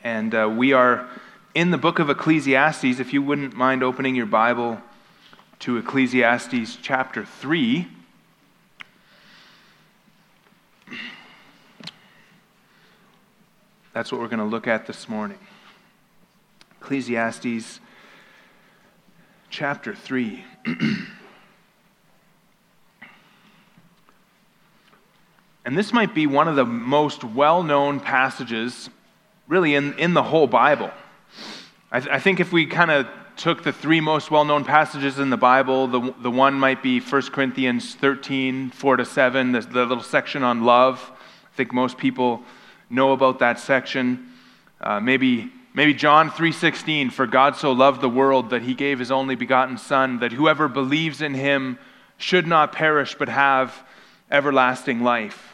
And we are in the book of Ecclesiastes. If you wouldn't mind opening your Bible to Ecclesiastes chapter 3. That's what we're going to look at this morning. Ecclesiastes chapter 3. And this might be one of the most well-known passages really in the whole Bible. I think if we kind of took the three most well-known passages in the Bible, the one might be 1 Corinthians 13, 4-7, the little section on love. I think most people know about that section. Maybe John 3:16, for God so loved the world that he gave his only begotten Son, that whoever believes in him should not perish but have everlasting life.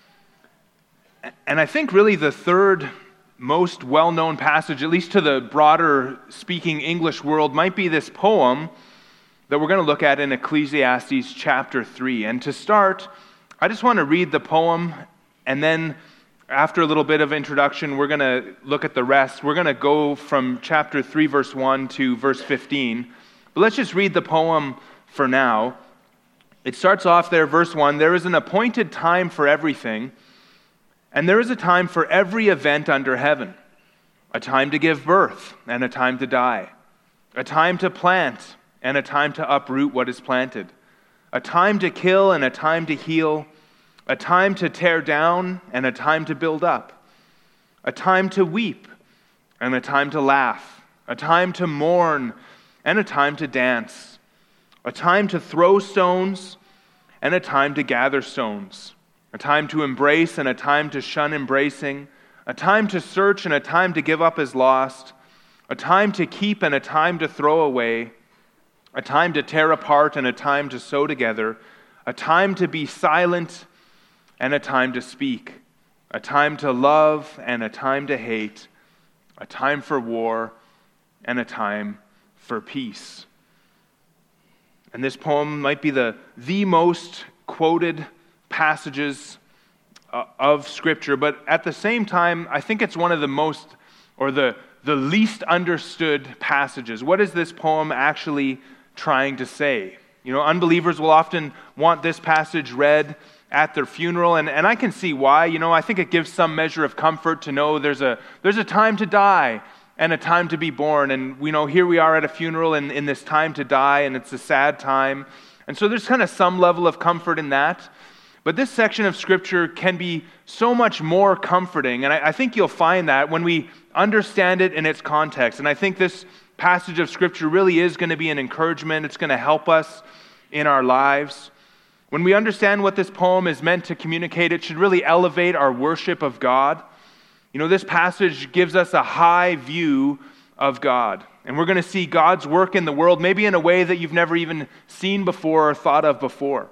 And I think really the third most well-known passage, at least to the broader speaking English world, might be this poem that we're going to look at in Ecclesiastes chapter 3. And to start, I just want to read the poem, and then after a little bit of introduction, we're going to look at the rest. We're going to go from chapter 3, verse 1 to verse 15. But let's just read the poem for now. It starts off there, verse 1, there is an appointed time for everything, and there is a time for every event under heaven, a time to give birth and a time to die, a time to plant and a time to uproot what is planted, a time to kill and a time to heal, a time to tear down and a time to build up, a time to weep and a time to laugh, a time to mourn and a time to dance, a time to throw stones and a time to gather stones, a time to embrace and a time to shun embracing, a time to search and a time to give up as lost, a time to keep and a time to throw away, a time to tear apart and a time to sew together, a time to be silent and a time to speak, a time to love and a time to hate, a time for war and a time for peace. And this poem might be the most quoted passages of Scripture, but at the same time, I think it's one of the most, or the least understood passages. What is this poem actually trying to say? You know, unbelievers will often want this passage read at their funeral, and I can see why. You know, I think it gives some measure of comfort to know there's a time to die and a time to be born, and we know here we are at a funeral in this time to die, and it's a sad time, and so there's kind of some level of comfort in that. But this section of Scripture can be so much more comforting, and I think you'll find that when we understand it in its context. And I think this passage of Scripture really is going to be an encouragement. It's going to help us in our lives. When we understand what this poem is meant to communicate, it should really elevate our worship of God. You know, this passage gives us a high view of God. And we're going to see God's work in the world, maybe in a way that you've never even seen before or thought of before.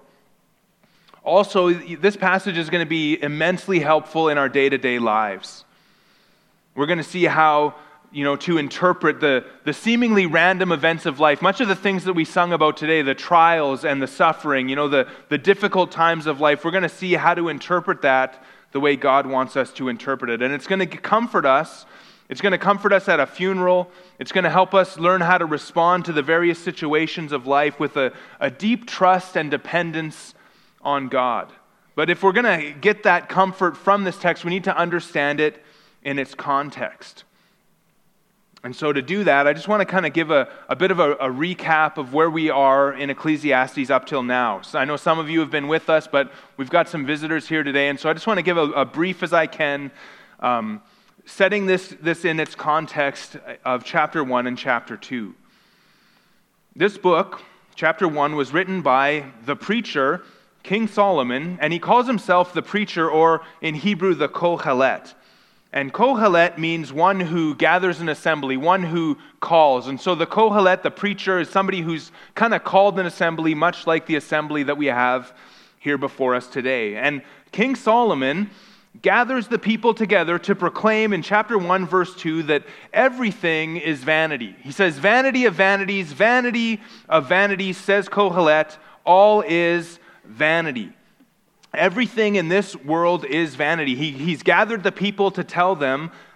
Also, this passage is going to be immensely helpful in our day-to-day lives. We're going to see how, to interpret the seemingly random events of life, much of the things that we sung about today, the trials and the suffering, the difficult times of life, we're going to see how to interpret that the way God wants us to interpret it. And it's going to comfort us. It's going to comfort us at a funeral. It's going to help us learn how to respond to the various situations of life with a deep trust and dependence on God. But if we're going to get that comfort from this text, we need to understand it in its context. And so to do that, I just want to kind of give a bit of a recap of where we are in Ecclesiastes up till now. So I know some of you have been with us, but we've got some visitors here today, and so I just want to give a brief as I can, setting this in its context of chapter 1 and chapter 2. This book, chapter 1, was written by the preacher King Solomon, and he calls himself the preacher, or in Hebrew, the Kohelet. And Kohelet means one who gathers an assembly, one who calls. And so the Kohelet, the preacher, is somebody who's kind of called an assembly, much like the assembly that we have here before us today. And King Solomon gathers the people together to proclaim in chapter 1, verse 2, that everything is vanity. He says, vanity of vanities, vanity of vanities, says Kohelet, all is vanity. Everything in this world is vanity. He's gathered the people to tell them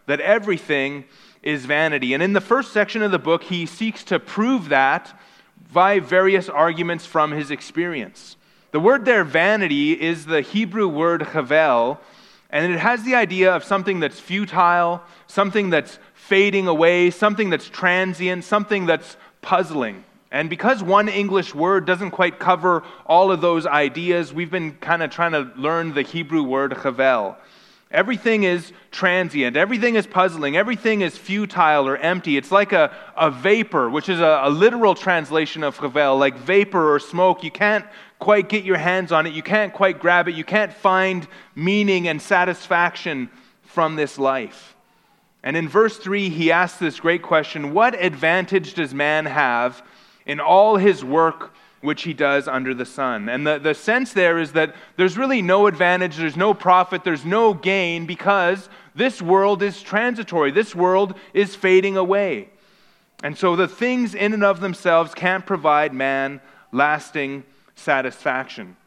that everything is vanity. And in the first section of the book, he seeks to prove that by various arguments from his experience. The word there, vanity, is the Hebrew word havel, and it has the idea of something that's futile, something that's fading away, something that's transient, something that's puzzling. And because one English word doesn't quite cover all of those ideas, we've been kind of trying to learn the Hebrew word havel. Everything is transient, everything is puzzling, everything is futile or empty. It's like a vapor, which is a literal translation of havel, like vapor or smoke. You can't quite get your hands on it, you can't quite grab it, you can't find meaning and satisfaction from this life. And in verse 3, he asks this great question: what advantage does man have in all his work which he does under the sun? And the sense there is that there's really no advantage, there's no profit, there's no gain, because this world is transitory. This world is fading away. And so the things in and of themselves can't provide man lasting satisfaction.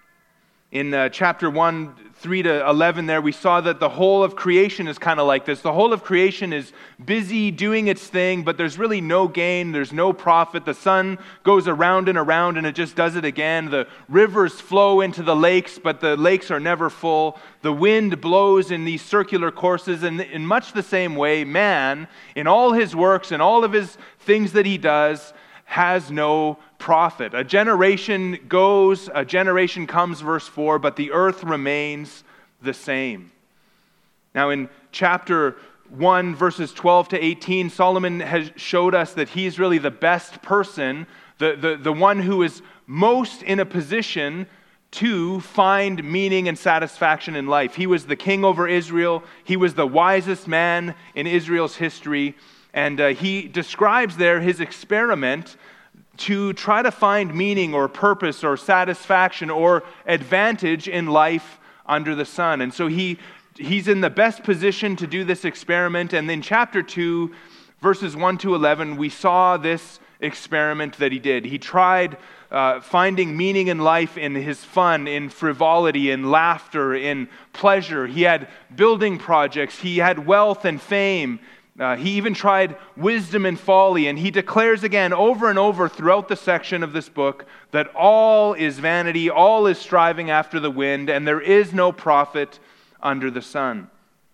In chapter 1, 3 to 11 there, we saw that the whole of creation is kind of like this. The whole of creation is busy doing its thing, but there's really no gain, there's no profit. The sun goes around and it just does it again. The rivers flow into the lakes, but the lakes are never full. The wind blows in these circular courses, and in much the same way, man, in all his works and all of his things that he does, has no profit. A generation goes, a generation comes, verse 4, but the earth remains the same. Now in chapter 1, verses 12 to 18, Solomon has showed us that he's really the best person, the one who is most in a position to find meaning and satisfaction in life. He was the king over Israel. He was the wisest man in Israel's history. And he describes there his experiment to try to find meaning or purpose or satisfaction or advantage in life under the sun. And so he's in the best position to do this experiment. And in chapter 2, verses 1 to 11, we saw this experiment that he did. He tried finding meaning in life in his fun, in frivolity, in laughter, in pleasure. He had building projects. He had wealth and fame. He even tried wisdom and folly, and he declares again over and over throughout the section of this book that all is vanity, all is striving after the wind, and there is no profit under the sun.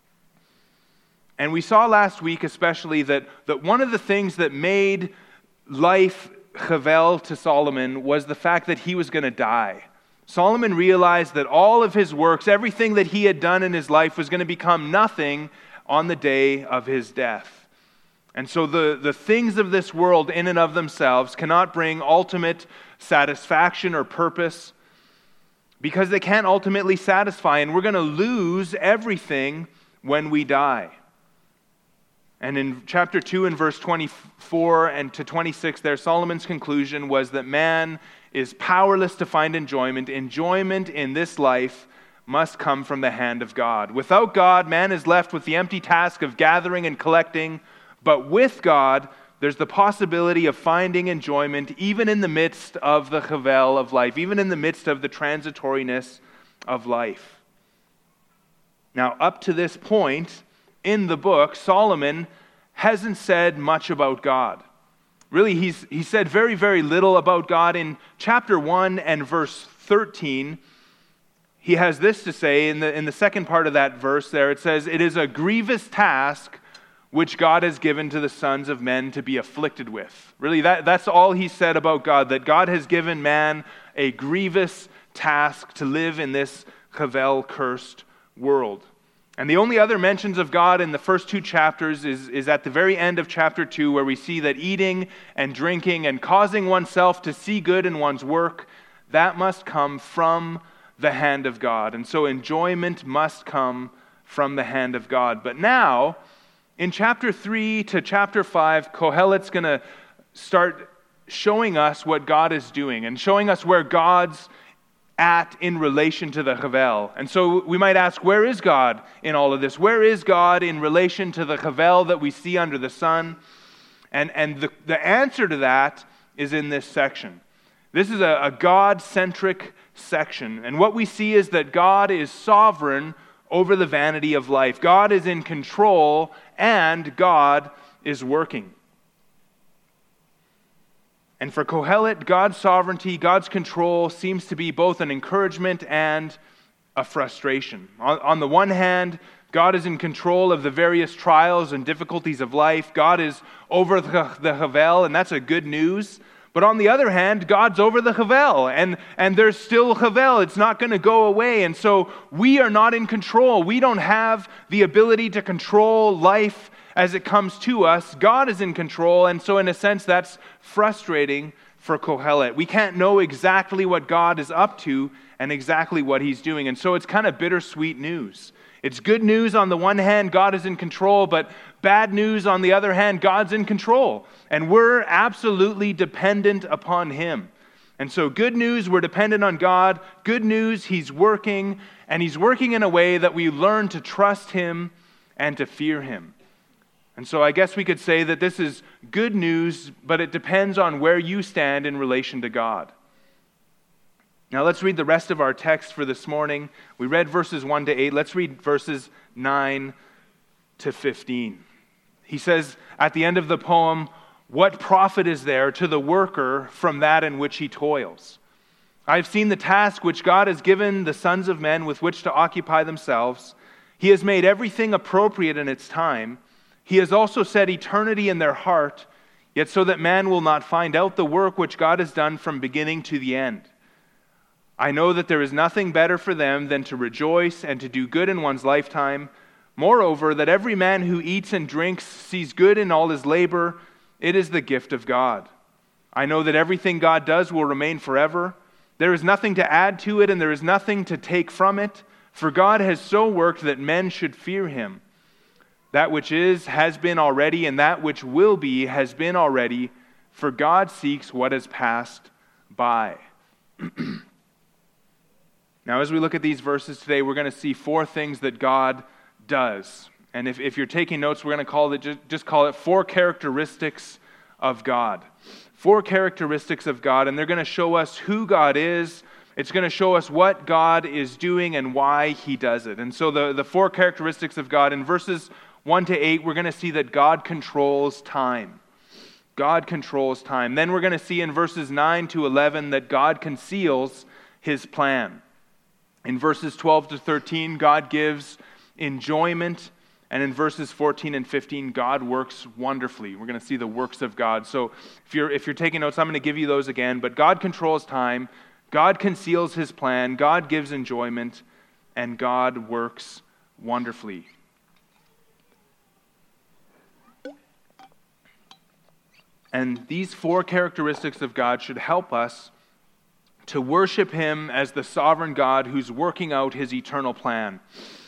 And we saw last week especially that one of the things that made life havel to Solomon was the fact that he was going to die. Solomon realized that all of his works, everything that he had done in his life, was going to become nothing on the day of his death. And so the things of this world in and of themselves cannot bring ultimate satisfaction or purpose because they can't ultimately satisfy, and we're going to lose everything when we die. And in chapter 2 and verse 24 and to 26 there, Solomon's conclusion was that man is powerless to find enjoyment. Enjoyment in this life must come from the hand of God. Without God, man is left with the empty task of gathering and collecting, but with God, there's the possibility of finding enjoyment even in the midst of the havel of life, even in the midst of the transitoriness of life. Now, up to this point in the book, Solomon hasn't said much about God. Really, he said very, very little about God. In chapter 1 and verse 13, he has this to say in the second part of that verse there. It says, "It is a grievous task which God has given to the sons of men to be afflicted with." Really, that's all he said about God, that God has given man a grievous task to live in this havel-cursed world. And the only other mentions of God in the first two chapters is at the very end of chapter 2, where we see that eating and drinking and causing oneself to see good in one's work, that must come from the hand of God. And so enjoyment must come from the hand of God. But now, in chapter 3 to chapter 5, Kohelet's going to start showing us what God is doing and showing us where God's at in relation to the havel. And so we might ask, where is God in all of this? Where is God in relation to the havel that we see under the sun? And the answer to that is in this section. This is a God-centric section. And what we see is that God is sovereign over the vanity of life. God is in control, and God is working. And for Kohelet, God's sovereignty, God's control seems to be both an encouragement and a frustration. On the one hand, God is in control of the various trials and difficulties of life. God is over the Havel, and that's a good news. But on the other hand, God's over the Havel, and there's still Havel. It's not going to go away. And so we are not in control. We don't have the ability to control life as it comes to us. God is in control, and so in a sense, that's frustrating for Kohelet. We can't know exactly what God is up to and exactly what he's doing. And so it's kind of bittersweet news. It's good news on the one hand, God is in control, but bad news on the other hand, God's in control. And we're absolutely dependent upon him. And so good news, we're dependent on God. Good news, he's working, and he's working in a way that we learn to trust him and to fear him. And so I guess we could say that this is good news, but it depends on where you stand in relation to God. Now let's read the rest of our text for this morning. We read verses 1 to 8. Let's read verses 9 to 15. He says at the end of the poem, "What profit is there to the worker from that in which he toils? I have seen the task which God has given the sons of men with which to occupy themselves. He has made everything appropriate in its time. He has also set eternity in their heart, yet so that man will not find out the work which God has done from beginning to the end. I know that there is nothing better for them than to rejoice and to do good in one's lifetime. Moreover, that every man who eats and drinks sees good in all his labor. It is the gift of God. I know that everything God does will remain forever. There is nothing to add to it, and there is nothing to take from it. For God has so worked that men should fear him. That which is has been already, and that which will be has been already. For God seeks what has passed by." Now, as we look at these verses today, we're going to see 4 things that God does. And if you're taking notes, we're going to call it just call it 4 characteristics of God. 4 characteristics of God, and they're going to show us who God is. It's going to show us what God is doing and why he does it. And so the 4 characteristics of God, in verses 1 to 8, we're going to see that God controls time. God controls time. Then we're going to see in verses 9 to 11 that God conceals his plan. In verses 12 to 13, God gives enjoyment. And in verses 14 and 15, God works wonderfully. We're going to see the works of God. So if you're taking notes, I'm going to give you those again. But God controls time. God conceals his plan. God gives enjoyment. And God works wonderfully. And these 4 characteristics of God should help us to worship him as the sovereign God who's working out his eternal plan.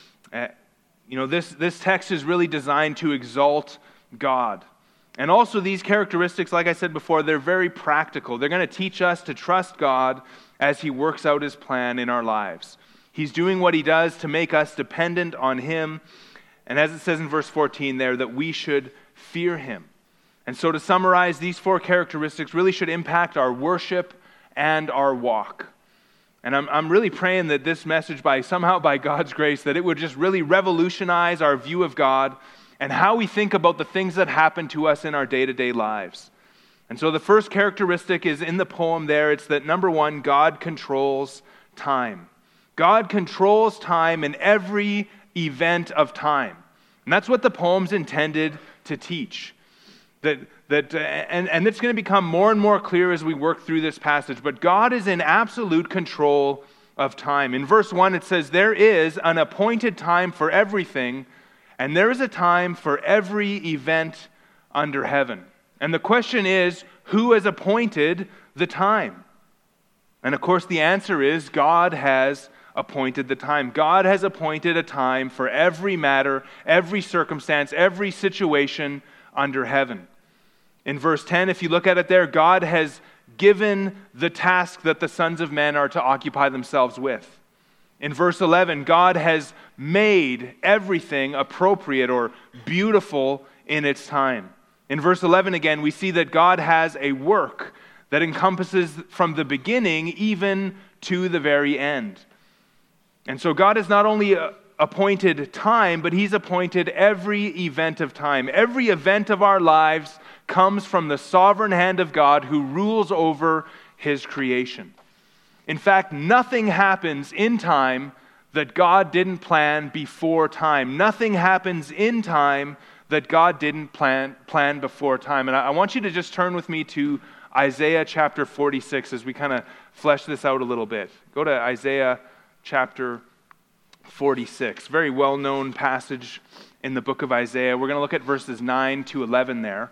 This text is really designed to exalt God. And also these characteristics, like I said before, they're very practical. They're going to teach us to trust God as he works out his plan in our lives. He's doing what he does to make us dependent on him. And as it says in verse 14 there, that we should fear him. And so to summarize, these 4 characteristics really should impact our worship and our walk. And I'm really praying that this message, by God's grace, that it would just really revolutionize our view of God and how we think about the things that happen to us in our day-to-day lives. And so the first characteristic is in the poem there. It's that, number 1, God controls time. God controls time in every event of time. And that's what the poem's intended to teach. And it's going to become more and more clear as we work through this passage. But God is in absolute control of time. In verse 1, it says, "There is an appointed time for everything, and there is a time for every event under heaven." And the question is, who has appointed the time? And of course, the answer is God has appointed the time. God has appointed a time for every matter, every circumstance, every situation under heaven. In verse 10, if you look at it there, God has given the task that the sons of men are to occupy themselves with. In verse 11, God has made everything appropriate or beautiful in its time. In verse 11 again, we see that God has a work that encompasses from the beginning even to the very end. And so God is not only appointed time, but he's appointed every event of time. Every event of our lives comes from the sovereign hand of God who rules over his creation. In fact, nothing happens in time that God didn't plan before time. Nothing happens in time that God didn't plan before time. And I want you to just turn with me to Isaiah chapter 46 as we kind of flesh this out a little bit. Go to Isaiah chapter 46. Very well-known passage in the book of Isaiah. We're going to look at verses 9 to 11 there.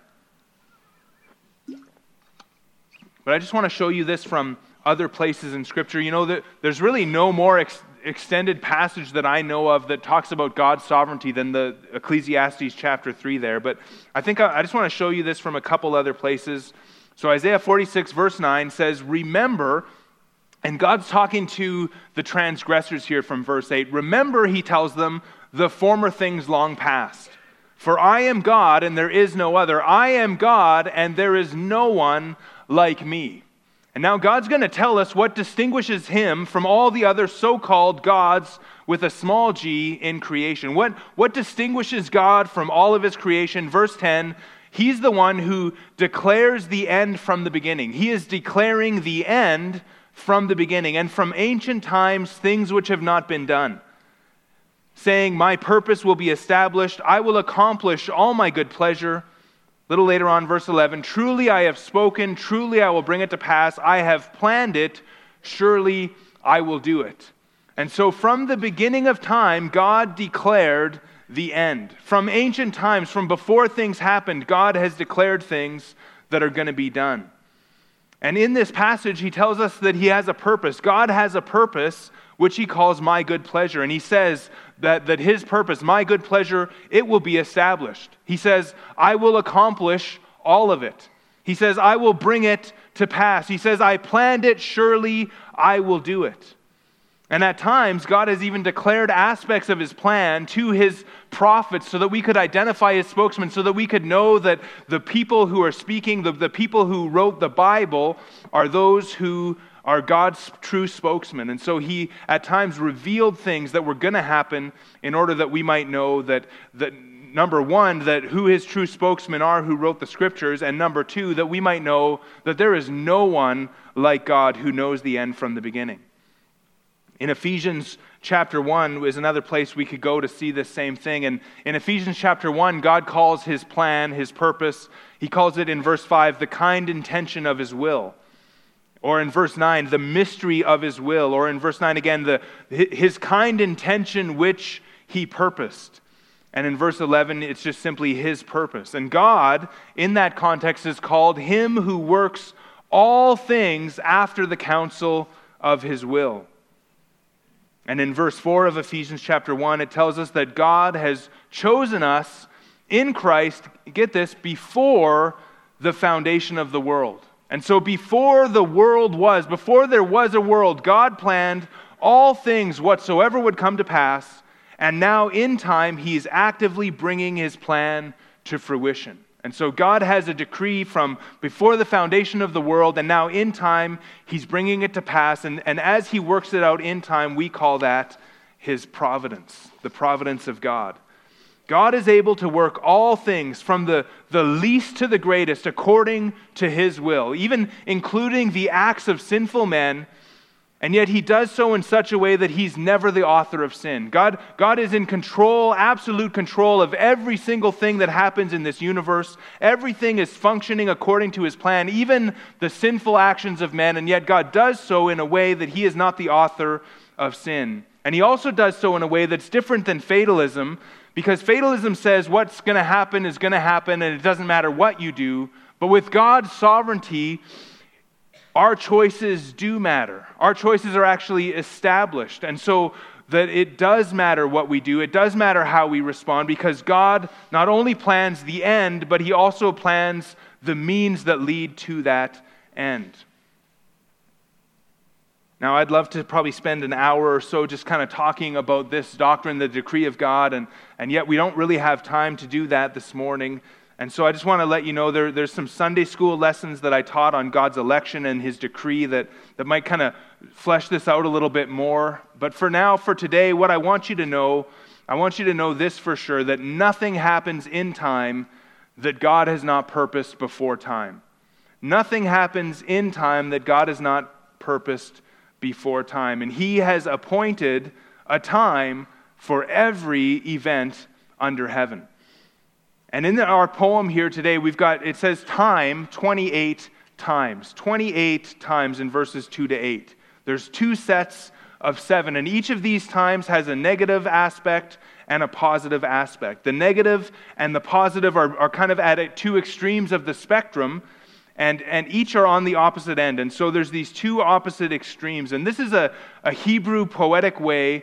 But I just want to show you this from other places in Scripture. You know, that there's really no more extended passage that I know of that talks about God's sovereignty than the Ecclesiastes chapter 3 there. But I think I just want to show you this from a couple other places. So Isaiah 46 verse 9 says, "Remember," and God's talking to the transgressors here from verse 8. "Remember," he tells them, "the former things long past. For I am God and there is no other. I am God and there is no one like me." And now God's going to tell us what distinguishes him from all the other so-called gods with a small g in creation. What distinguishes God from all of his creation? Verse 10, he's the one who declares the end from the beginning. He is declaring the end from the beginning, and from ancient times things which have not been done, saying, "My purpose will be established. I will accomplish all my good pleasure." A little later on, verse 11, "Truly I have spoken, truly I will bring it to pass. I have planned it, surely I will do it." And so from the beginning of time, God declared the end. From ancient times, from before things happened, God has declared things that are going to be done. And in this passage, he tells us that he has a purpose. God has a purpose which he calls my good pleasure. And he says that his purpose, my good pleasure, it will be established. He says, "I will accomplish all of it." He says, "I will bring it to pass." He says, "I planned it, surely I will do it." And at times, God has even declared aspects of his plan to his prophets so that we could identify his spokesman, so that we could know that the people who are speaking, the people who wrote the Bible, are those who are God's true spokesman. And so he at times revealed things that were going to happen in order that we might know that number one, that who his true spokesmen are who wrote the scriptures, and number two, that we might know that there is no one like God who knows the end from the beginning. In Ephesians chapter 1 is another place we could go to see this same thing. And in Ephesians chapter 1, God calls his plan, his purpose, he calls it in verse 5, the kind intention of his will. Or in verse 9, the mystery of his will. Or in verse 9 again, his kind intention which he purposed. And in verse 11, it's just simply his purpose. And God, in that context, is called him who works all things after the counsel of his will. And in verse 4 of Ephesians chapter 1, it tells us that God has chosen us in Christ, get this, before the foundation of the world. And so before there was a world, God planned all things whatsoever would come to pass, and now in time, he's actively bringing his plan to fruition. And so God has a decree from before the foundation of the world, and now in time, he's bringing it to pass. And as he works it out in time, we call that his providence, the providence of God. God is able to work all things from the least to the greatest according to his will, even including the acts of sinful men, and yet he does so in such a way that he's never the author of sin. God is in control, absolute control of every single thing that happens in this universe. Everything is functioning according to his plan, even the sinful actions of men, and yet God does so in a way that he is not the author of sin. And he also does so in a way that's different than fatalism, because fatalism says what's going to happen is going to happen and it doesn't matter what you do. But with God's sovereignty, our choices do matter. Our choices are actually established. And so that it does matter what we do. It does matter how we respond, because God not only plans the end, but he also plans the means that lead to that end. Now, I'd love to probably spend an hour or so just kind of talking about this doctrine, the decree of God, and yet we don't really have time to do that this morning. And so I just want to let you know there's some Sunday school lessons that I taught on God's election and his decree that might kind of flesh this out a little bit more. But for now, for today, what I want you to know I want you to know this for sure, that nothing happens in time that God has not purposed before time. Nothing happens in time that God has not purposed before time. And He has appointed a time for every event under heaven. And in our poem here today, it says time 28 times. 28 times in verses 2 to 8. There's 2 sets of 7, and each of these times has a negative aspect and a positive aspect. The negative and the positive are kind of at 2 extremes of the spectrum, and each are on the opposite end. And so there's these 2 opposite extremes. And this is a Hebrew poetic way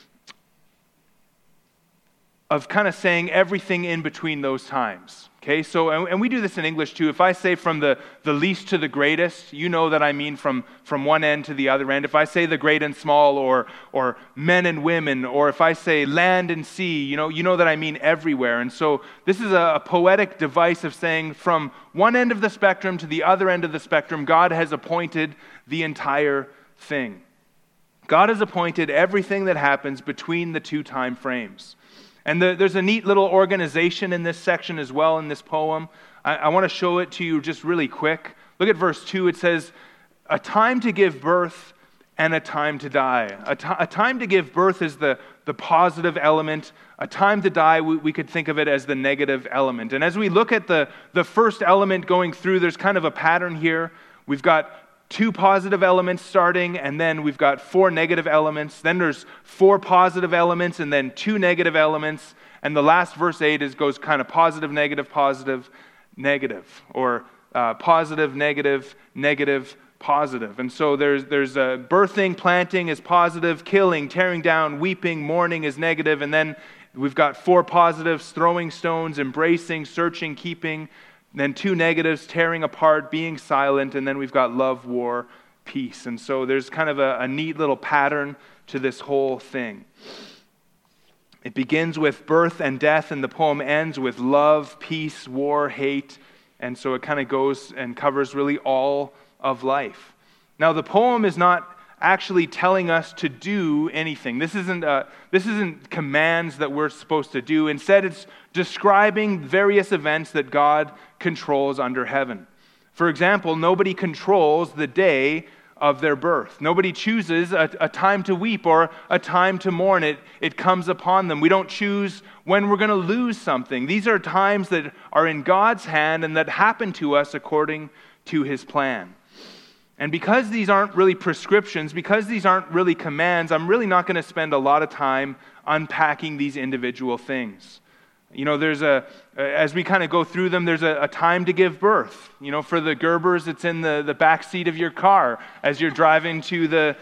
of kind of saying everything in between those times. Okay, so, and we do this in English too. If I say from the least to the greatest, you know that I mean from one end to the other end. If I say the great and small, or men and women, or if I say land and sea, you know that I mean everywhere. And so this is a poetic device of saying from one end of the spectrum to the other end of the spectrum, God has appointed the entire thing. God has appointed everything that happens between the 2 time frames. And there's a neat little organization in this section as well in this poem. I want to show it to you just really quick. Look at verse 2. It says, a time to give birth and a time to die. A time to give birth is the positive element. A time to die, we could think of it as the negative element. And as we look at the first element going through, there's kind of a pattern here. We've got 2 positive elements starting, and then we've got 4 negative elements. Then there's 4 positive elements, and then 2 negative elements. And the last verse 8 goes kind of positive, negative, or positive, negative, negative, positive. And so there's birthing, planting is positive, killing, tearing down, weeping, mourning is negative, and then we've got 4 positives: throwing stones, embracing, searching, keeping. Then 2 negatives: tearing apart, being silent, and then we've got love, war, peace. And so there's kind of a neat little pattern to this whole thing. It begins with birth and death, and the poem ends with love, peace, war, hate. And so it kind of goes and covers really all of life. Now, the poem is not actually telling us to do anything. This isn't commands that we're supposed to do. Instead, it's describing various events that God controls under heaven. For example, nobody controls the day of their birth. Nobody chooses a time to weep or a time to mourn. It comes upon them. We don't choose when we're going to lose something. These are times that are in God's hand and that happen to us according to His plan. And because these aren't really prescriptions, because these aren't really commands, I'm really not going to spend a lot of time unpacking these individual things. As we kind of go through them, there's a time to give birth. For the Gerbers, it's in the back seat of your car as you're driving to the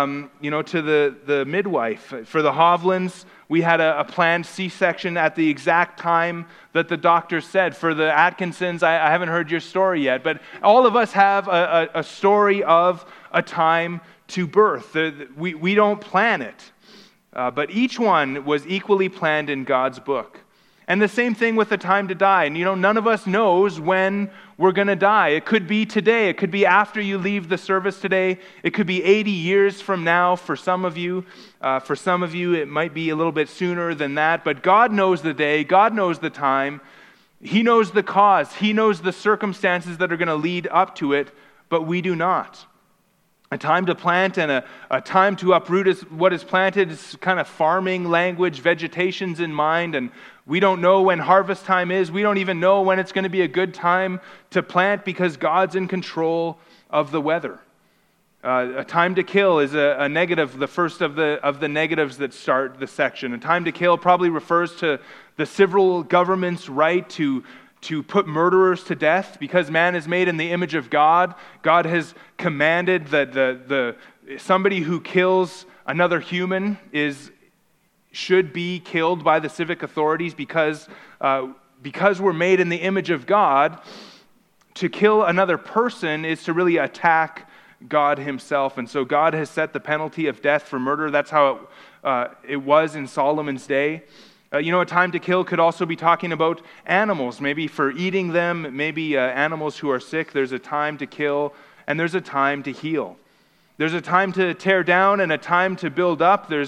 midwife. For the Hovlands, we had a planned C-section at the exact time that the doctor said. For the Atkinsons, I haven't heard your story yet, but all of us have a story of a time to birth. We don't plan it, but each one was equally planned in God's book. And the same thing with the time to die. And none of us knows when we're going to die. It could be today. It could be after you leave the service today. It could be 80 years from now for some of you. For some of you, it might be a little bit sooner than that. But God knows the day. God knows the time. He knows the cause. He knows the circumstances that are going to lead up to it, but we do not. A time to plant and a time to uproot is what is planted. Is kind of farming language. Vegetation's in mind, and we don't know when harvest time is. We don't even know when it's going to be a good time to plant because God's in control of the weather. A time to kill is a negative, the first of the negatives that start the section. A time to kill probably refers to the civil government's right to put murderers to death. Because man is made in the image of God, God has commanded that somebody who kills another human should be killed by the civic authorities because we're made in the image of God. To kill another person is to really attack God Himself. And so God has set the penalty of death for murder. That's how it was in Solomon's day. A time to kill could also be talking about animals, maybe for eating them, maybe animals who are sick. There's a time to kill, and there's a time to heal. There's a time to tear down and a time to build up. There's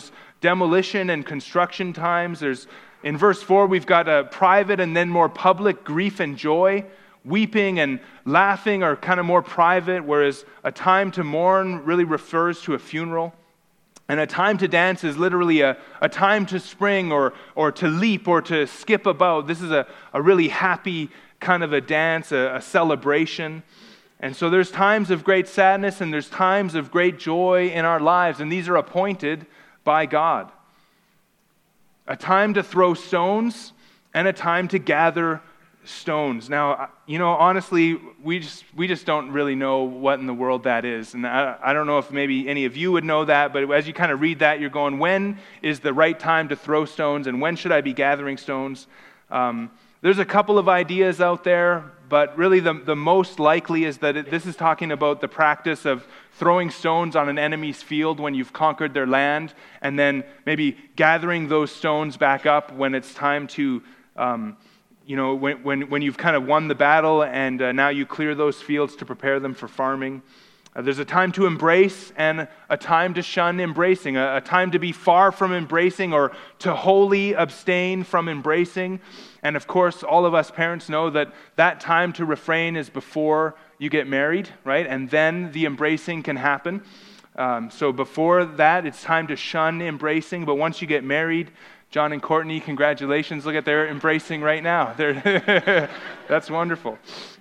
demolition and construction times. In verse 4, we've got a private and then more public grief and joy. Weeping and laughing are kind of more private, whereas a time to mourn really refers to a funeral. And a time to dance is literally a time to spring or to leap or to skip about. This is a really happy kind of a dance, a celebration. And so there's times of great sadness and there's times of great joy in our lives, and these are appointed by God. A time to throw stones and a time to gather stones. Now, honestly, we just don't really know what in the world that is. And I don't know if maybe any of you would know that, but as you kind of read that, you're going, when is the right time to throw stones and when should I be gathering stones? There's a couple of ideas out there, but really the most likely is that this is talking about the practice of throwing stones on an enemy's field when you've conquered their land, and then maybe gathering those stones back up when it's time to when you've kind of won the battle and now you clear those fields to prepare them for farming. There's a time to embrace and a time to shun embracing, a time to be far from embracing or to wholly abstain from embracing. And of course, all of us parents know that time to refrain is before you get married, right? And then the embracing can happen. So before that, it's time to shun embracing. But once you get married, John and Courtney, congratulations. Look at they're embracing right now. That's wonderful.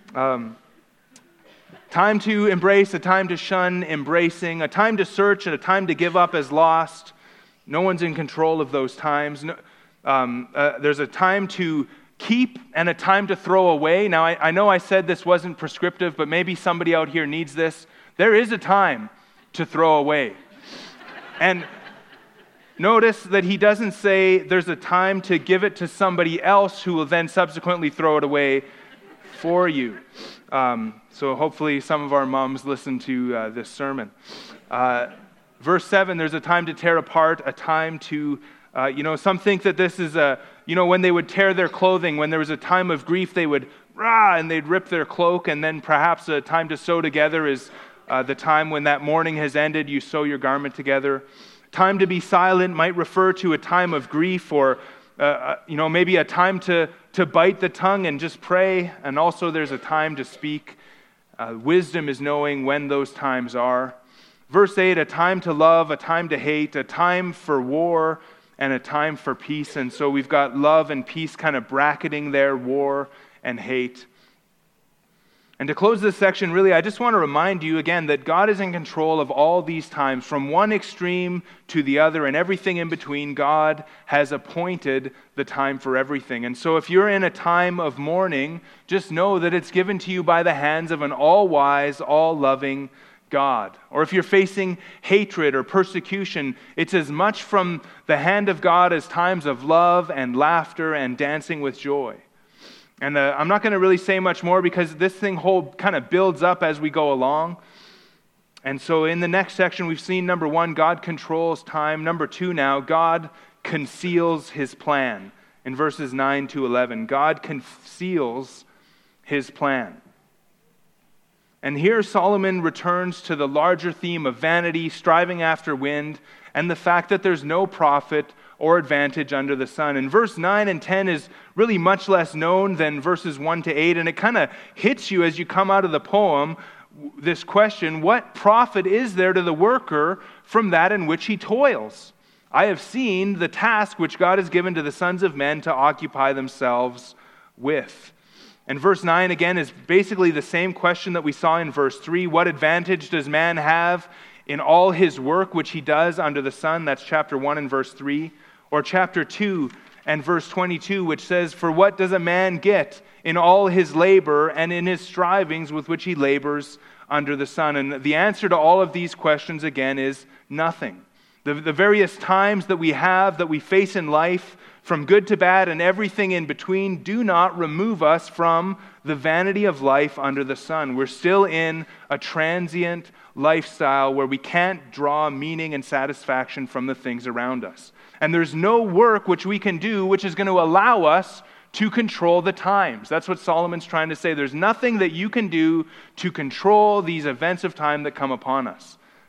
Time to embrace, a time to shun embracing, a time to search, and a time to give up as lost. No one's in control of those times. There's a time to keep and a time to throw away. Now, I know I said this wasn't prescriptive, but maybe somebody out here needs this. There is a time to throw away. And notice that he doesn't say there's a time to give it to somebody else who will then subsequently throw it away for you. So hopefully some of our moms listen to this sermon. Verse 7, there's a time to tear apart, a time to, some think that this is when they would tear their clothing, when there was a time of grief, they would, and they'd rip their cloak, and then perhaps a time to sew together is the time when that mourning has ended, you sew your garment together. Time to be silent might refer to a time of grief or, maybe a time to bite the tongue and just pray. And also there's a time to speak. Wisdom is knowing when those times are. Verse 8, a time to love, a time to hate, a time for war, and a time for peace. And so we've got love and peace kind of bracketing there, war and hate. And to close this section, really, I just want to remind you again that God is in control of all these times. From one extreme to the other and everything in between, God has appointed the time for everything. And so if you're in a time of mourning, just know that it's given to you by the hands of an all-wise, all-loving God. Or if you're facing hatred or persecution, it's as much from the hand of God as times of love and laughter and dancing with joy. And I'm not going to really say much more because this thing kind of builds up as we go along. And so in the next section, we've seen, number one, God controls time. Number two now, God conceals his plan. In verses 9 to 11, God conceals his plan. And here Solomon returns to the larger theme of vanity, striving after wind, and the fact that there's no profit or advantage under the sun. And verse 9 and 10 is really much less known than verses 1 to 8, and it kind of hits you as you come out of the poem, this question, what profit is there to the worker from that in which he toils? I have seen the task which God has given to the sons of men to occupy themselves with. And verse 9 again is basically the same question that we saw in verse 3. What advantage does man have in all his work which he does under the sun? That's chapter 1 and verse 3. Or chapter 2 and verse 22, which says, for what does a man get in all his labor and in his strivings with which he labors under the sun? And the answer to all of these questions, again, is nothing. The various times that we face in life, from good to bad and everything in between, do not remove us from the vanity of life under the sun. We're still in a transient lifestyle where we can't draw meaning and satisfaction from the things around us. And there's no work which we can do which is going to allow us to control the times. That's what Solomon's trying to say. There's nothing that you can do to control these events of time that come upon us.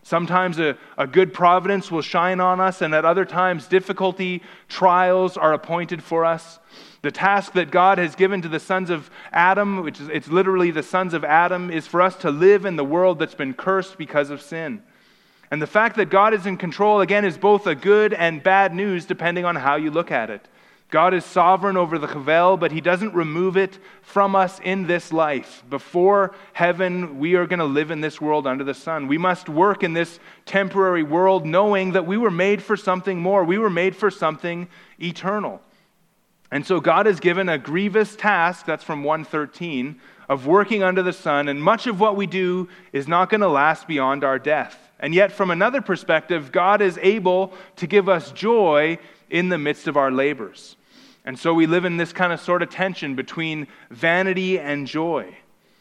Sometimes a good providence will shine on us, and at other times difficulty, trials are appointed for us. The task that God has given to the sons of Adam, it's literally the sons of Adam, is for us to live in the world that's been cursed because of sin. And the fact that God is in control, again, is both a good and bad news depending on how you look at it. God is sovereign over the Chavel, but he doesn't remove it from us in this life. Before heaven, we are going to live in this world under the sun. We must work in this temporary world knowing that we were made for something more. We were made for something eternal. And so God has given a grievous task, that's from 1:13, of working under the sun, and much of what we do is not going to last beyond our death. And yet, from another perspective, God is able to give us joy in the midst of our labors. And so we live in this kind of sort of tension between vanity and joy.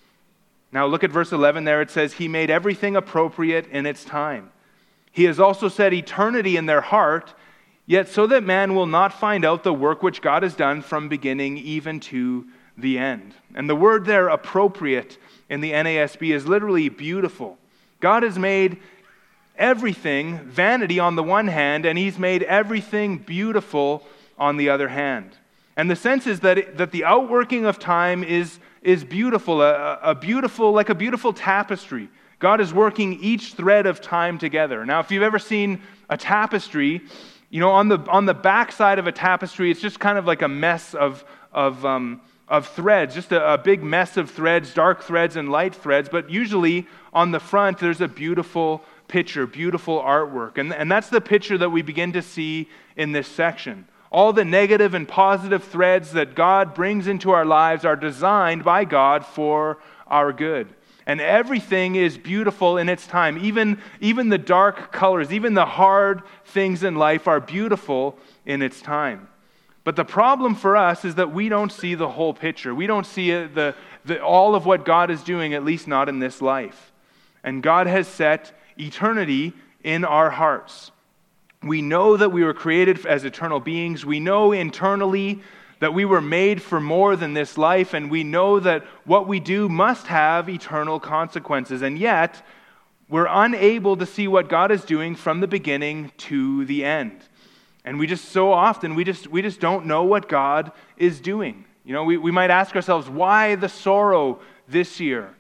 Now look at verse 11 there. It says, he made everything appropriate in its time. He has also set eternity in their heart, yet so that man will not find out the work which God has done from beginning even to the end. And the word there, appropriate, in the NASB is literally beautiful. God has made everything vanity on the one hand, and he's made everything beautiful on the other hand. And the sense is that the outworking of time is beautiful, a beautiful tapestry. God is working each thread of time together. Now, if you've ever seen a tapestry, on the back side of a tapestry, it's just kind of like a mess of threads, just a big mess of threads, dark threads and light threads. But usually on the front, there's a beautiful picture, beautiful artwork. And that's the picture that we begin to see in this section. All the negative and positive threads that God brings into our lives are designed by God for our good. And everything is beautiful in its time. Even the dark colors, even the hard things in life are beautiful in its time. But the problem for us is that we don't see the whole picture. We don't see all of what God is doing, at least not in this life. And God has set eternity in our hearts. We know that we were created as eternal beings. We know internally that we were made for more than this life, and we know that what we do must have eternal consequences. And yet, we're unable to see what God is doing from the beginning to the end. And we just don't know what God is doing. We might ask ourselves, why the sorrow this year?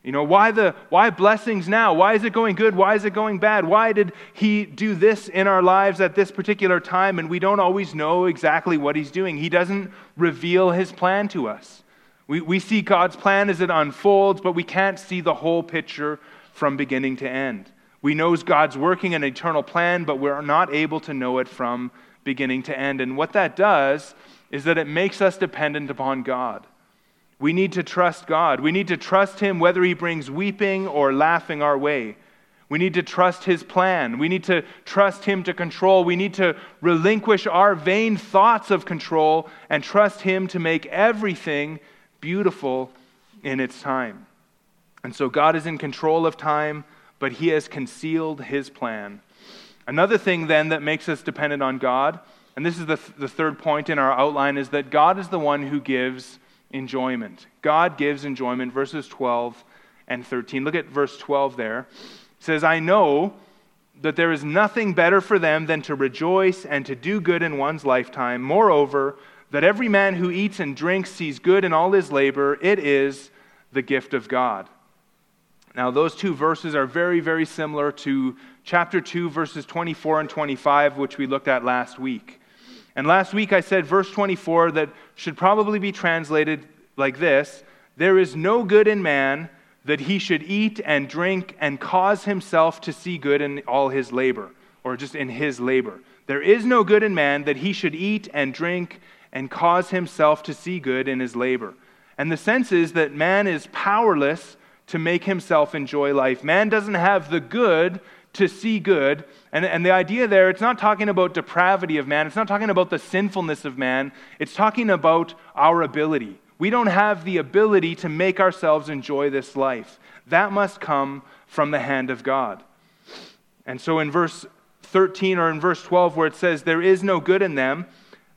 Why blessings now? Why is it going good? Why is it going bad? Why did he do this in our lives at this particular time? And we don't always know exactly what he's doing. He doesn't reveal his plan to us. We see God's plan as it unfolds, but we can't see the whole picture from beginning to end. We know God's working an eternal plan, but we're not able to know it from beginning to end. And what that does is that it makes us dependent upon God. We need to trust God. We need to trust him whether he brings weeping or laughing our way. We need to trust his plan. We need to trust him to control. We need to relinquish our vain thoughts of control and trust him to make everything beautiful in its time. And so God is in control of time, but he has concealed his plan. Another thing then that makes us dependent on God, and this is the third point in our outline, is that God is the one who gives enjoyment. God gives enjoyment, verses 12 and 13. Look at verse 12 there. It says, I know that there is nothing better for them than to rejoice and to do good in one's lifetime. Moreover, that every man who eats and drinks sees good in all his labor. It is the gift of God. Now, those two verses are very, very similar to chapter 2, verses 24 and 25, which we looked at last week. And last week I said verse 24 that should probably be translated like this: there is no good in man that he should eat and drink and cause himself to see good in all his labor, or just in his labor. There is no good in man that he should eat and drink and cause himself to see good in his labor. And the sense is that man is powerless to make himself enjoy life. Man doesn't have the good to see good. And the idea there, it's not talking about depravity of man. It's not talking about the sinfulness of man. It's talking about our ability. We don't have the ability to make ourselves enjoy this life. That must come from the hand of God. And so in verse 13 or in verse 12 where it says, there is no good in them,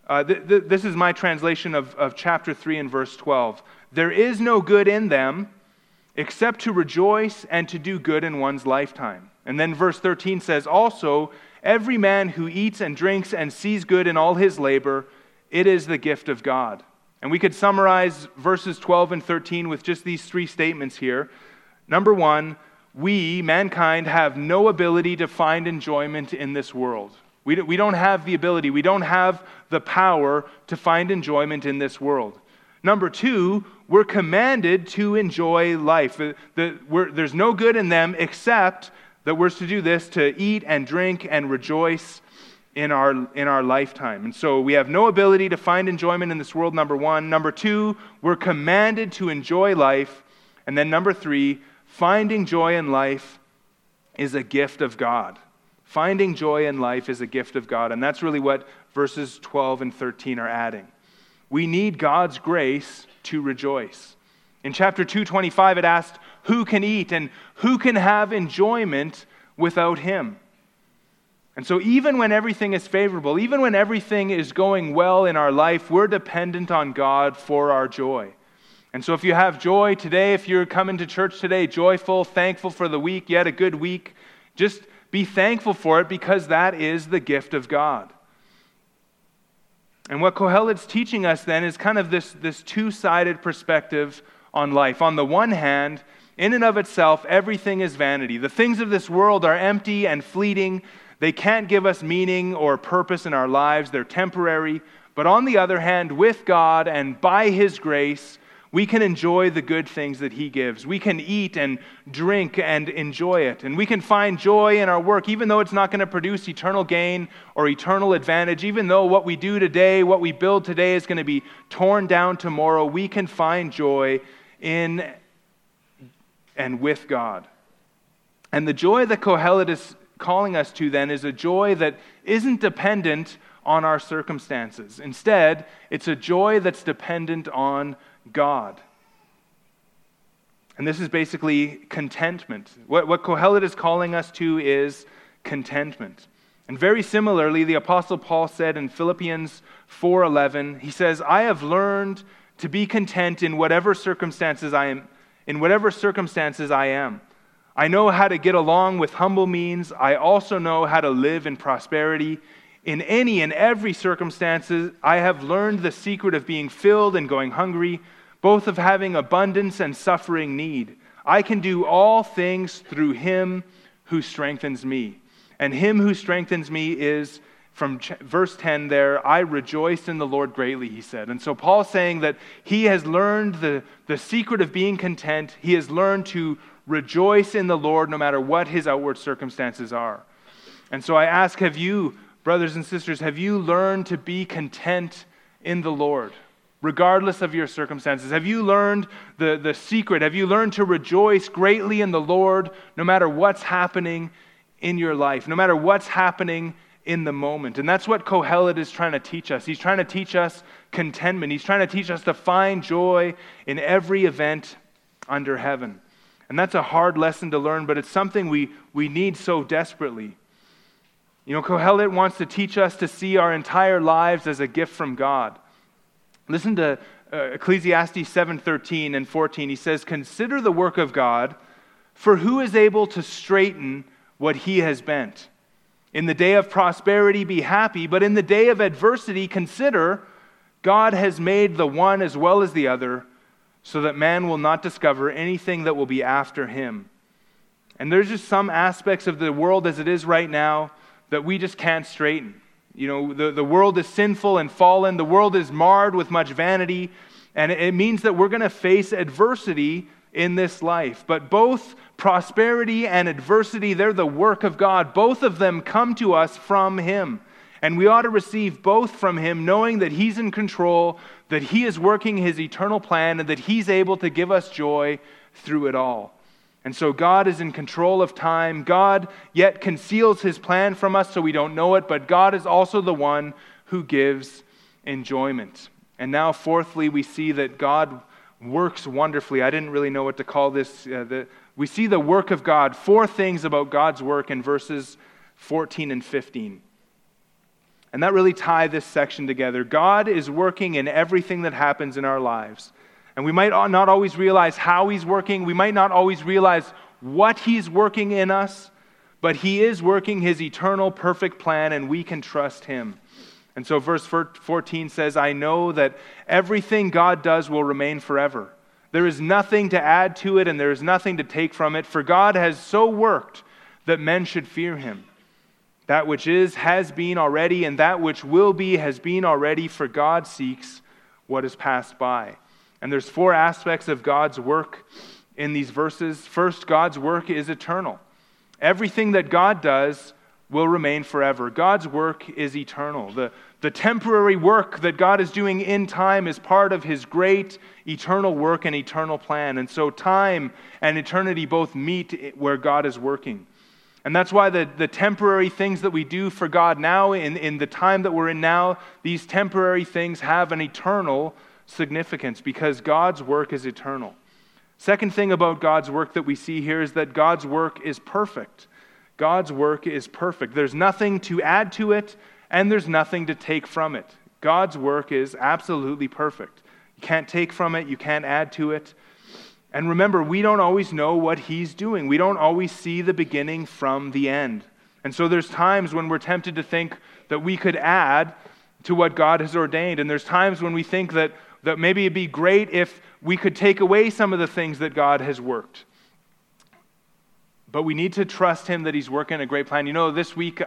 this is my translation of chapter 3 and verse 12. There is no good in them. except to rejoice and to do good in one's lifetime. And then verse 13 says, also, every man who eats and drinks and sees good in all his labor, it is the gift of God. And we could summarize verses 12 and 13 with just these three statements here. Number one, we, mankind, have no ability to find enjoyment in this world. We don't have the ability, we don't have the power to find enjoyment in this world. Number two, we're commanded to enjoy life. There's no good in them except that we're to do this, to eat and drink and rejoice in our lifetime. And so we have no ability to find enjoyment in this world, number one. Number two, we're commanded to enjoy life. And then number three, finding joy in life is a gift of God. Finding joy in life is a gift of God. And that's really what verses 12 and 13 are adding. We need God's grace to rejoice. In chapter 2:25, it asked, who can eat and who can have enjoyment without him? And so even when everything is favorable, even when everything is going well in our life, we're dependent on God for our joy. And so if you have joy today, if you're coming to church today, joyful, thankful for the week, you had a good week, just be thankful for it because that is the gift of God. And what Kohelet's teaching us then is kind of this two-sided perspective on life. On the one hand, in and of itself, everything is vanity. The things of this world are empty and fleeting. They can't give us meaning or purpose in our lives. They're temporary. But on the other hand, with God and by His grace, we can enjoy the good things that He gives. We can eat and drink and enjoy it. And we can find joy in our work, even though it's not going to produce eternal gain or eternal advantage. Even though what we do today, what we build today is going to be torn down tomorrow, we can find joy in and with God. And the joy that Kohelet is calling us to then is a joy that isn't dependent on our circumstances. Instead, it's a joy that's dependent on God. And this is basically contentment. What Kohelet is calling us to is contentment. And very similarly, the Apostle Paul said in Philippians 4:11, he says, I have learned to be content in whatever circumstances I am. I know how to get along with humble means. I also know how to live in prosperity. In any and every circumstances, I have learned the secret of being filled and going hungry, both of having abundance and suffering need. I can do all things through Him who strengthens me. And Him who strengthens me is, from verse 10 there, I rejoiced in the Lord greatly, he said. And so Paul's saying that he has learned the secret of being content. He has learned to rejoice in the Lord no matter what his outward circumstances are. And so I ask, have you, brothers and sisters, have you learned to be content in the Lord, regardless of your circumstances? Have you learned the secret? Have you learned to rejoice greatly in the Lord no matter what's happening in your life, no matter what's happening in the moment? And that's what Kohelet is trying to teach us. He's trying to teach us contentment. He's trying to teach us to find joy in every event under heaven. And that's a hard lesson to learn, but it's something we need so desperately. You know, Kohelet wants to teach us to see our entire lives as a gift from God. Listen to Ecclesiastes 7:13 and 14. He says, consider the work of God, for who is able to straighten what He has bent? In the day of prosperity be happy, but in the day of adversity consider God has made the one as well as the other, so that man will not discover anything that will be after him. And there's just some aspects of the world as it is right now that we just can't straighten. You know, the world is sinful and fallen. The world is marred with much vanity. And it means that we're going to face adversity in this life. But both prosperity and adversity, they're the work of God. Both of them come to us from Him. And we ought to receive both from Him, knowing that He's in control, that He is working His eternal plan, and that He's able to give us joy through it all. And so God is in control of time. God yet conceals His plan from us so we don't know it, but God is also the one who gives enjoyment. And now, fourthly, we see that God works wonderfully. I didn't really know what to call this. We see the work of God. 4 things about God's work in verses 14 and 15. And that really tie this section together. God is working in everything that happens in our lives. And we might not always realize how he's working. We might not always realize what he's working in us, but he is working his eternal perfect plan, and we can trust him. And so verse 14 says, I know that everything God does will remain forever. There is nothing to add to it, and there is nothing to take from it, for God has so worked that men should fear him. That which is has been already, and that which will be has been already, for God seeks what is passed by. And there's 4 aspects of God's work in these verses. First, God's work is eternal. Everything that God does will remain forever. God's work is eternal. The temporary work that God is doing in time is part of his great eternal work and eternal plan. And so time and eternity both meet where God is working. And that's why the temporary things that we do for God now, in the time that we're in now, these temporary things have an eternal significance because God's work is eternal. Second thing about God's work that we see here is that God's work is perfect. God's work is perfect. There's nothing to add to it, and there's nothing to take from it. God's work is absolutely perfect. You can't take from it, you can't add to it. And remember, we don't always know what he's doing. We don't always see the beginning from the end. And so there's times when we're tempted to think that we could add to what God has ordained. And there's times when we think that maybe it'd be great if we could take away some of the things that God has worked. But we need to trust him that he's working a great plan. You know, this week,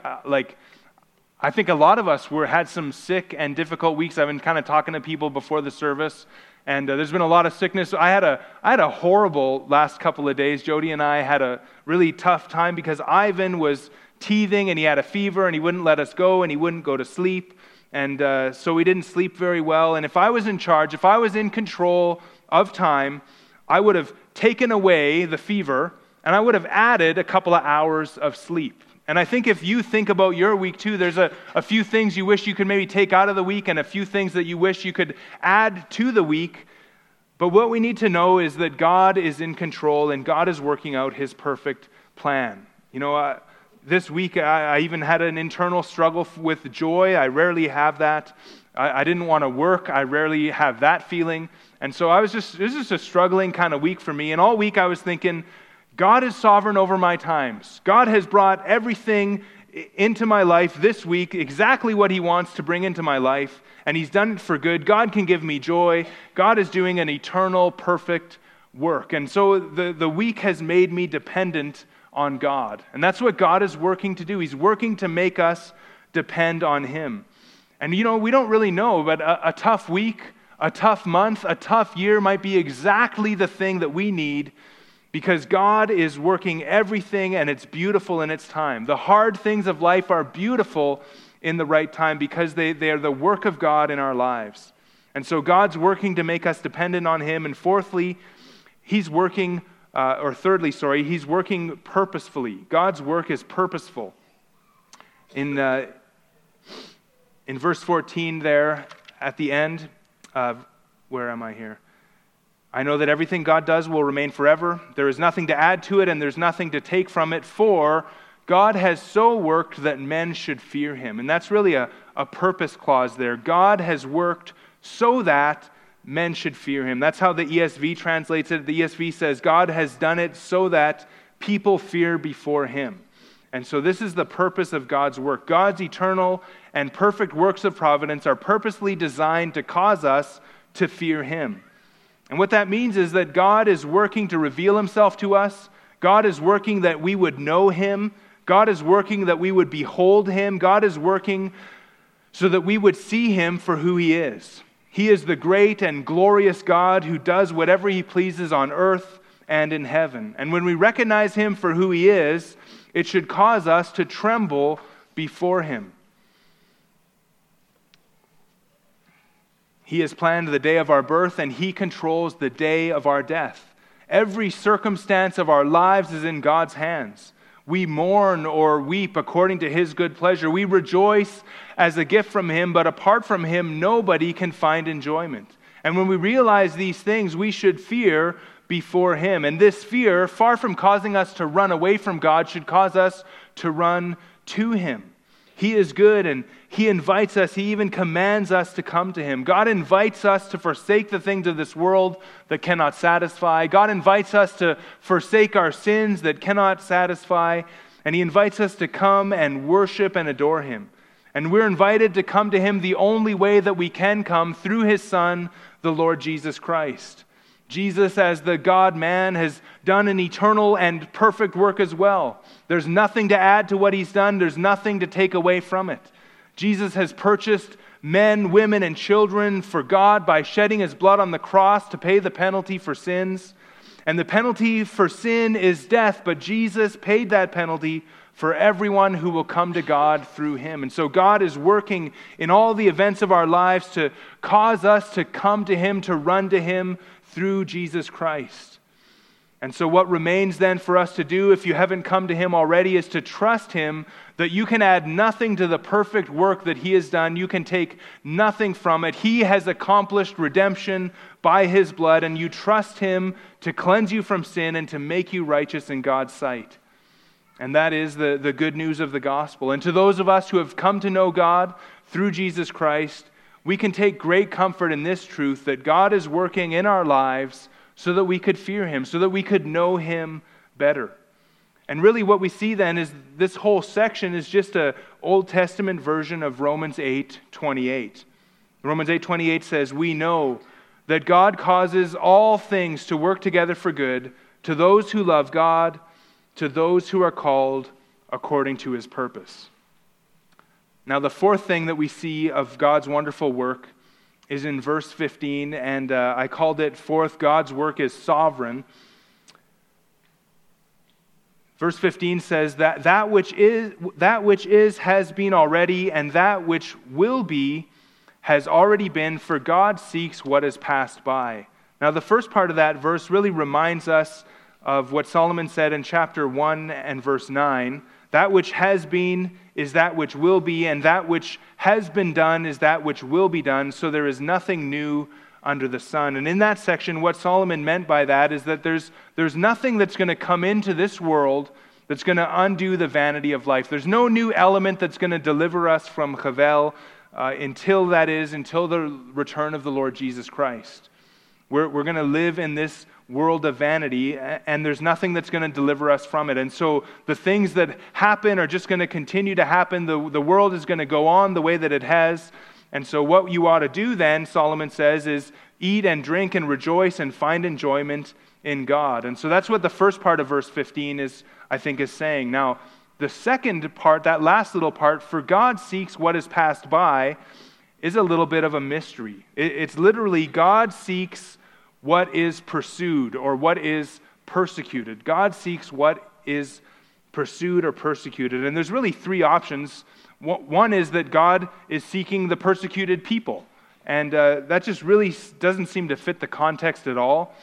I think a lot of us had some sick and difficult weeks. I've been kind of talking to people before the service, and there's been a lot of sickness. I had a horrible last couple of days. Jody and I had a really tough time because Ivan was teething, and he had a fever, and he wouldn't let us go, and he wouldn't go to sleep. And so we didn't sleep very well. And if I was in charge, if I was in control of time, I would have taken away the fever, and I would have added a couple of hours of sleep. And I think if you think about your week too, there's a few things you wish you could maybe take out of the week and a few things that you wish you could add to the week. But what we need to know is that God is in control and God is working out his perfect plan. You know, this week I even had an internal struggle with joy. I rarely have that. I didn't want to work. I rarely have that feeling. And so it was just a struggling kind of week for me. And all week I was thinking, God is sovereign over my times. God has brought everything into my life this week, exactly what he wants to bring into my life, and he's done it for good. God can give me joy. God is doing an eternal, perfect work. And so the week has made me dependent on God. And that's what God is working to do. He's working to make us depend on him. And you know, we don't really know, but a tough week, a tough month, a tough year might be exactly the thing that we need, because God is working everything and it's beautiful in its time. The hard things of life are beautiful in the right time because they are the work of God in our lives. And so God's working to make us dependent on him. And fourthly, he's working purposefully. God's work is purposeful. In verse 14 there at the end, where am I here? I know that everything God does will remain forever. There is nothing to add to it, and there's nothing to take from it, for God has so worked that men should fear him. And that's really a purpose clause there. God has worked so that men should fear him. That's how the ESV translates it. The ESV says, God has done it so that people fear before him. And so this is the purpose of God's work. God's eternal and perfect works of providence are purposely designed to cause us to fear him. And what that means is that God is working to reveal himself to us. God is working that we would know him. God is working that we would behold him. God is working so that we would see him for who he is. He is the great and glorious God who does whatever he pleases on earth and in heaven. And when we recognize him for who he is, it should cause us to tremble before him. He has planned the day of our birth, and he controls the day of our death. Every circumstance of our lives is in God's hands. We mourn or weep according to his good pleasure. We rejoice as a gift from him, but apart from him, nobody can find enjoyment. And when we realize these things, we should fear before him. And this fear, far from causing us to run away from God, should cause us to run to him. He is good, and He invites us, He even commands us to come to Him. God invites us to forsake the things of this world that cannot satisfy. God invites us to forsake our sins that cannot satisfy. And He invites us to come and worship and adore Him. And we're invited to come to Him the only way that we can come, through His Son, the Lord Jesus Christ. Jesus, as the God-man, has done an eternal and perfect work as well. There's nothing to add to what He's done. There's nothing to take away from it. Jesus has purchased men, women, and children for God by shedding His blood on the cross to pay the penalty for sins. And the penalty for sin is death, but Jesus paid that penalty for everyone who will come to God through Him. And so God is working in all the events of our lives to cause us to come to Him, to run to Him through Jesus Christ. And so what remains then for us to do, if you haven't come to Him already, is to trust Him that you can add nothing to the perfect work that He has done. You can take nothing from it. He has accomplished redemption by His blood, and you trust Him to cleanse you from sin and to make you righteous in God's sight. And that is the good news of the gospel. And to those of us who have come to know God through Jesus Christ, we can take great comfort in this truth that God is working in our lives so that we could fear Him, so that we could know Him better. And really what we see then is this whole section is just an Old Testament version of Romans 8:28. Romans 8:28 says, "We know that God causes all things to work together for good to those who love God, to those who are called according to His purpose." Now, the fourth thing that we see of God's wonderful work is in verse 15, and I called it, fourth, God's work is sovereign. Verse 15 says that which is has been already, and that which will be has already been, for God seeks what has passed by. Now, the first part of that verse really reminds us of what Solomon said in chapter 1 and verse 9. That which has been is that which will be, and that which has been done is that which will be done, so there is nothing new under the sun. And in that section, what Solomon meant by that is that there's nothing that's going to come into this world that's going to undo the vanity of life. There's no new element that's going to deliver us from Chavel until the return of the Lord Jesus Christ. We're going to live in this world of vanity, and there's nothing that's going to deliver us from it. And so the things that happen are just going to continue to happen. The world is going to go on the way that it has. And so what you ought to do then, Solomon says, is eat and drink and rejoice and find enjoyment in God. And so that's what the first part of verse 15 is saying. Now, the second part, that last little part, for God seeks what is passed by, is a little bit of a mystery. It's literally God seeks what is pursued or what is persecuted. God seeks what is pursued or persecuted. And there's really three options. One is that God is seeking the persecuted people. And that just really doesn't seem to fit the context at all.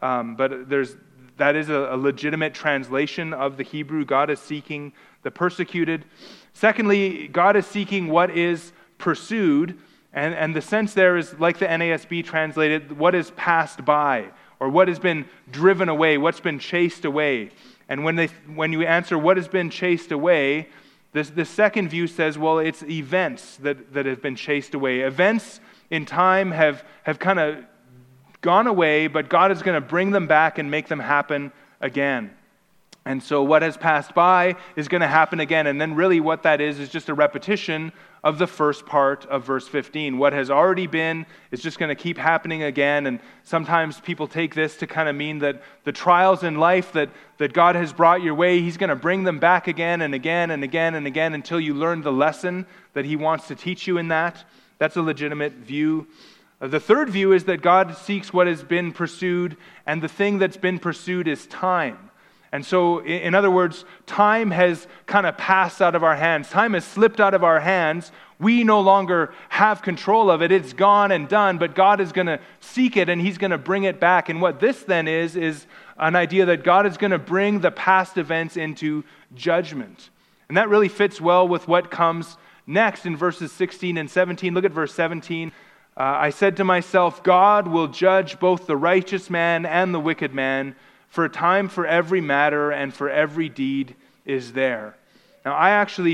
But that is a legitimate translation of the Hebrew. God is seeking the persecuted. Secondly, God is seeking what is pursued. And the sense there is, like the NASB translated, what is passed by, or what has been driven away, what's been chased away. And when you answer what has been chased away, the second view says, well, it's events that have been chased away. Events in time have kind of gone away, but God is going to bring them back and make them happen again. And so what has passed by is going to happen again. And then really what that is just a repetition of the first part of verse 15. What has already been is just going to keep happening again. And sometimes people take this to kind of mean that the trials in life that God has brought your way, He's going to bring them back again and again and again and again until you learn the lesson that He wants to teach you in that. That's a legitimate view. The third view is that God seeks what has been pursued, and the thing that's been pursued is time. And so, in other words, time has kind of passed out of our hands. Time has slipped out of our hands. We no longer have control of it. It's gone and done, but God is going to seek it, and He's going to bring it back. And what this then is an idea that God is going to bring the past events into judgment. And that really fits well with what comes next in verses 16 and 17. Look at verse 17. I said to myself, God will judge both the righteous man and the wicked man, for a time for every matter and for every deed is there. Now, I actually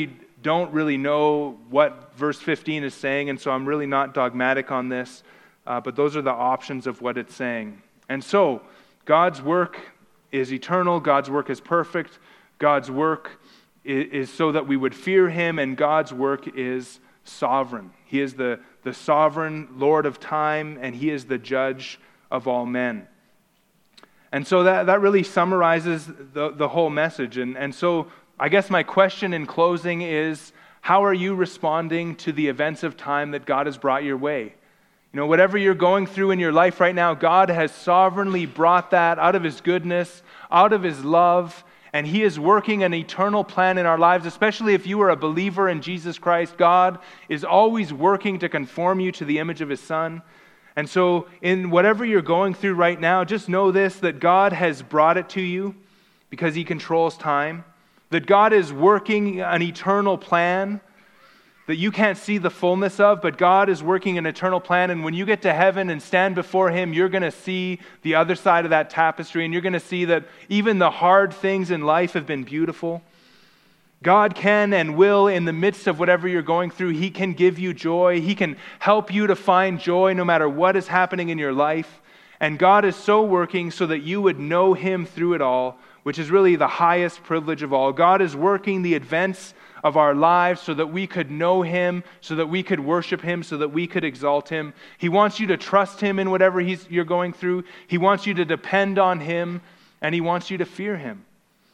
don't really know what verse 15 is saying, and so I'm really not dogmatic on this, but those are the options of what it's saying. And so, God's work is eternal, God's work is perfect, God's work is so that we would fear him, and God's work is sovereign. He is the sovereign Lord of time, and he is the judge of all men. And so that really summarizes the whole message. And so I guess my question in closing is, how are you responding to the events of time that God has brought your way? You know, whatever you're going through in your life right now, God has sovereignly brought that out of his goodness, out of his love, and he is working an eternal plan in our lives, especially if you are a believer in Jesus Christ. God is always working to conform you to the image of his Son. And so in whatever you're going through right now, just know this, that God has brought it to you because he controls time, that God is working an eternal plan that you can't see the fullness of, but God is working an eternal plan, and when you get to heaven and stand before him, you're going to see the other side of that tapestry, and you're going to see that even the hard things in life have been beautiful. God can and will, in the midst of whatever you're going through, he can give you joy. He can help you to find joy no matter what is happening in your life. And God is so working so that you would know him through it all, which is really the highest privilege of all. God is working the events of our lives so that we could know him, so that we could worship him, so that we could exalt him. He wants you to trust him in whatever you're going through. He wants you to depend on him, and he wants you to fear him.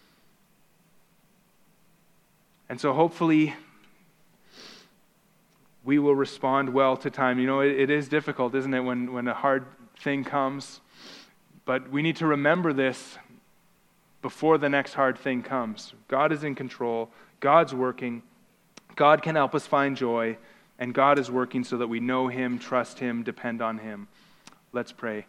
And so hopefully we will respond well to time. You know, it is difficult, isn't it, when a hard thing comes. But we need to remember this before the next hard thing comes. God is in control. God's working. God can help us find joy. And God is working so that we know him, trust him, depend on him. Let's pray.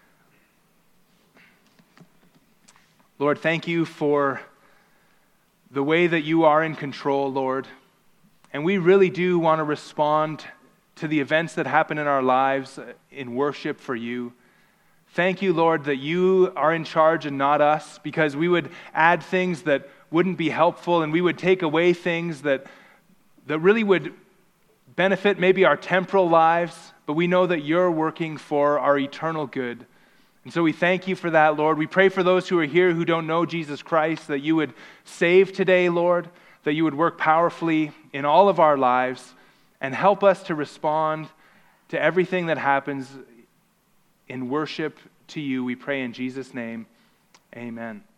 Lord, thank you for the way that you are in control, Lord. And we really do want to respond to the events that happen in our lives in worship for you. Thank you, Lord, that you are in charge and not us, because we would add things that wouldn't be helpful, and we would take away things that really would benefit maybe our temporal lives, but we know that you're working for our eternal good. And so we thank you for that, Lord. We pray for those who are here who don't know Jesus Christ, that you would save today, Lord, that you would work powerfully in all of our lives and help us to respond to everything that happens in worship to you. We pray in Jesus' name, amen.